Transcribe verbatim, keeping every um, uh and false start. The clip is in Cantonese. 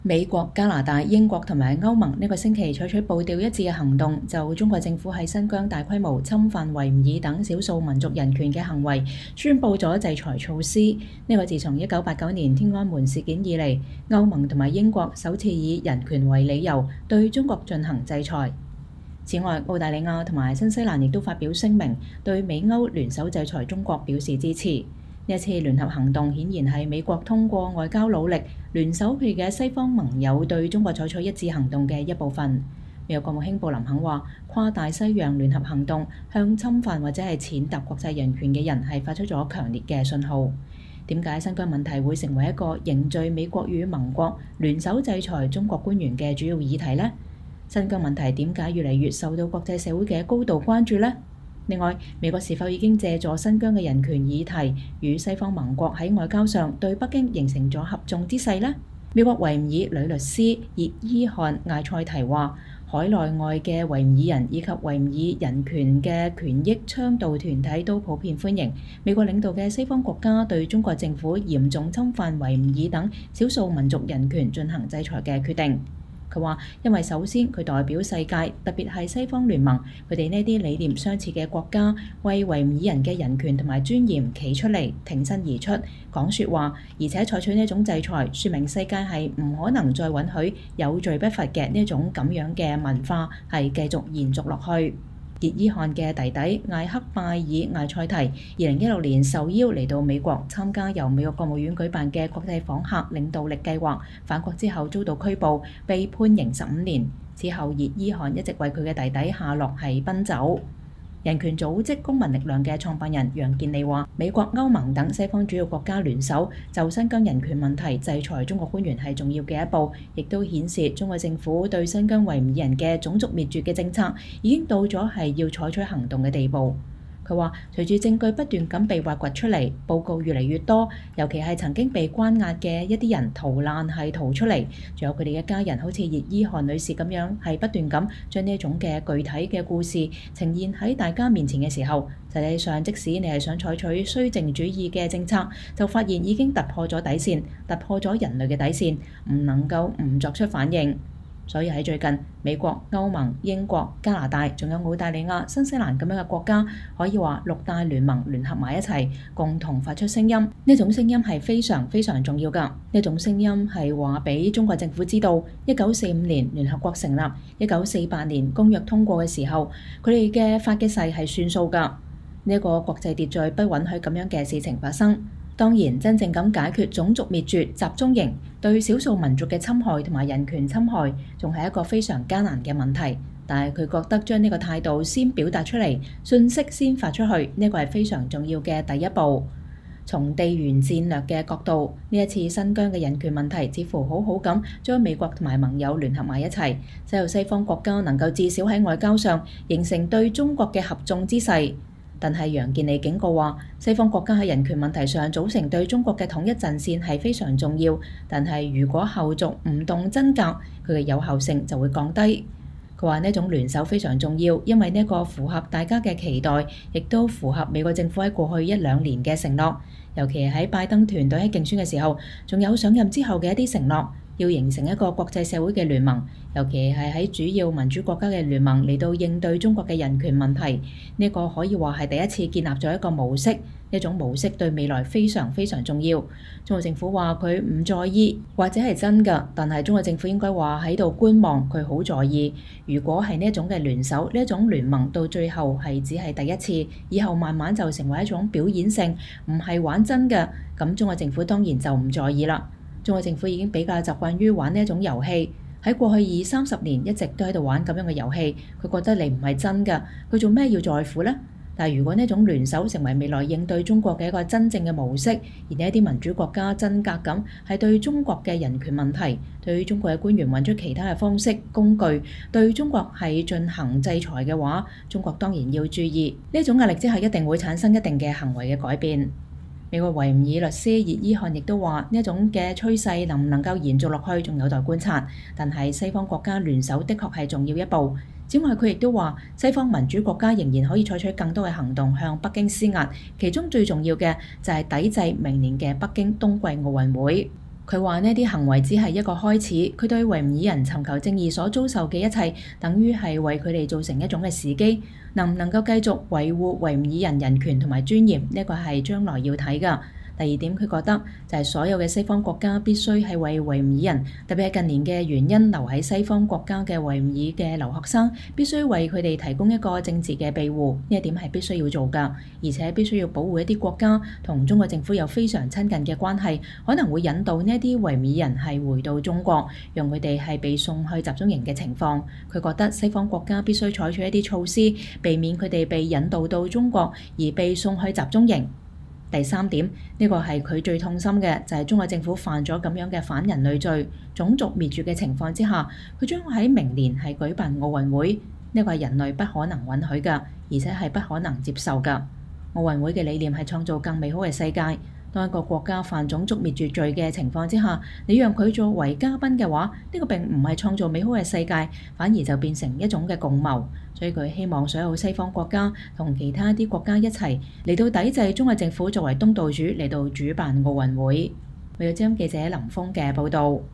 美國、加拿大、英國同埋歐盟呢個星期採取步調一致嘅行動，就中國政府喺新疆大規模侵犯維吾爾等少數民族人權嘅行為，宣布咗制裁措施。呢個自從一九八九年天安門事件以嚟，歐盟同埋英國首次以人權為理由對中國進行制裁。此外，澳大利亞同埋新西蘭亦都發表聲明，對美歐聯手制裁中國表示支持。呢一次聯合行動顯然係美國通過外交努力聯手佢嘅西方盟友對中國採取一致行動嘅一部分。美國國務卿布林肯話，跨大西洋聯合行動向侵犯或者係踐踏國際人權嘅人係發出咗強烈嘅信號。點解新疆問題會成為一個凝聚美國與盟國聯手制裁中國官員嘅主要議題呢？新疆問題點解越嚟越受到國際社會嘅高度關注呢？另外，美國是否已經借助新疆嘅人權議題，與西方盟國喺外交上對北京形成咗合縱之勢呢？美國維吾爾女律師葉伊漢艾塞提話，海內外嘅維吾爾人以及維吾爾人權嘅權益倡導團體都普遍歡迎美國領導嘅西方國家對中國政府嚴重侵犯維吾爾等少數民族人權進行制裁嘅決定。佢話，因為首先佢代表世界，特別係西方聯盟，佢哋呢啲理念相似嘅國家，為維吾爾人嘅人權同埋尊嚴企出嚟，挺身而出，講説話，而且採取呢種制裁，説明世界係唔可能再允許有罪不罰嘅呢種咁樣嘅文化係繼續延續落去。葉伊漢嘅弟弟艾克拜爾艾塞提，二零一六年受邀嚟到美國參加由美國國務院舉辦嘅國際訪客領導力計劃，返國之後遭到拘捕，被判刑十五年。之後葉伊漢一直為佢嘅弟弟下落係奔走。人權組織公民力量嘅創辦人楊健利話，美國、歐盟等西方主要國家聯手就新疆人權問題制裁中國官員係重要嘅一步，亦都顯示中國政府對新疆維吾爾人嘅種族滅絕嘅政策已經到咗係要採取行動嘅地步。佢話，隨住證據不斷咁被挖掘出嚟，報告越嚟越多，尤其係曾經被關押嘅一啲人逃難係逃出嚟，仲有佢哋嘅家人，好似葉伊漢女士咁樣，係不斷咁將呢一種嘅具體嘅故事呈現喺大家面前嘅時候，實際上即使你係想採取綏靖主義嘅政策，就發現已經突破咗底線，突破咗人類嘅底線，唔能夠唔作出反應。所以喺最近，美國、歐盟、英國、加拿大，仲有澳大利亞、新西蘭咁樣嘅國家，可以話六大聯盟聯合埋一齊，共同發出聲音。呢種聲音係非常非常重要㗎。呢種聲音係話俾中國政府知道，一九四五年聯合國成立，一九四八年公約通過嘅時候，佢哋嘅發嘅誓係算數㗎。呢、這個國際秩序不允許咁樣嘅事情發生。當然，真正咁解決種族滅絕、集中營對少數民族嘅侵害同埋人權侵害，仲係一個非常艱難嘅問題。但係佢覺得將呢個態度先表達出嚟，信息先發出去，呢個係非常重要嘅第一步。從地緣戰略嘅角度，呢一次新疆嘅人權問題似乎好好咁將美國同埋盟友聯合埋一齊，使到西方國家能夠至少喺外交上形成對中國嘅合縱之勢。但係楊健利警告話，西方國家喺人權問題上組成對中國嘅統一陣線係非常重要，但係如果後續唔動真格，佢嘅有效性就會降低。佢話呢種聯手非常重要，因為呢個符合大家嘅期待，亦都符合美國政府喺過去一兩年嘅承諾，尤其係喺拜登團隊喺競選嘅時候，仲有上任之後嘅一啲承諾。要形成一個國際社會嘅聯盟，尤其係喺主要民主國家嘅聯盟嚟到應對中國嘅人權問題，呢個可以話係第一次建立咗一個模式。呢種模式對未來非常非常重要。中國政府話佢唔在意，或者係真㗎，但係中國政府應該話喺度觀望，佢好在意。如果係呢一種嘅聯手，呢一種聯盟到最後係只係第一次，以後慢慢就成為一種表演性，唔係玩真嘅，咁中國政府當然就唔在意啦。中國政府已經比較習慣於玩呢一種遊戲，喺過去二三十年一直都喺度玩咁樣嘅遊戲。佢覺得你唔係真㗎，佢做咩要在乎呢？但係如果呢種聯手成為未來應對中國嘅一個真正嘅模式，而呢一啲民主國家真格咁係對中國嘅人權問題，對中國嘅官員揾出其他嘅方式工具，對中國係進行制裁嘅話，中國當然要注意呢種壓力之下，一定會產生一定嘅行為嘅改變。美國維吾爾律師葉伊漢亦都話，呢一種嘅趨勢能唔能夠延續落去，仲有待觀察。但係西方國家聯手的確係重要一步。此外，佢亦都話，西方民主國家仍然可以採取更多嘅行動向北京施壓，其中最重要嘅就係抵制明年嘅北京冬季奧運會。 佢話呢啲行為只係一個開始，佢對維吾爾人尋求正義所遭受嘅一切，等於係為佢哋造成一種嘅時機。能唔能夠繼續維護維吾爾人人權同埋尊嚴，呢個係將來要睇㗎。第二點，佢覺得就係所有嘅西方國家必須係為維吾爾人，特別係近年嘅原因留喺西方國家嘅維吾爾嘅留學生，必須為佢哋提供一個政治嘅庇護，呢一點係必須要做㗎，而且必須要保護一啲國家同中國政府有非常親近嘅關係，可能會引導呢一啲維吾爾人係回到中國，讓佢哋係被送去集中營嘅情況。佢覺得西方國家必須採取一啲措施，避免佢哋被引導到中國而被送去集中營。第三點，呢個係佢最痛心嘅，就係中國政府犯咗咁樣嘅反人類罪、種族滅絕嘅情況之下，佢將喺明年係舉辦奧運會，呢個係人類不可能允許嘅，而且係不可能接受嘅。奧運會嘅理念係創造更美好嘅世界。當一個國家犯種族滅絕罪嘅情況之下，你讓佢作為嘉賓嘅話，呢個並唔係創造美好嘅世界，反而就變成一種嘅共謀。所以佢希望所有西方國家同其他啲國家一齊嚟到抵制中國政府作為東道主嚟到主辦奧運會。為咗將記者林峰嘅報導。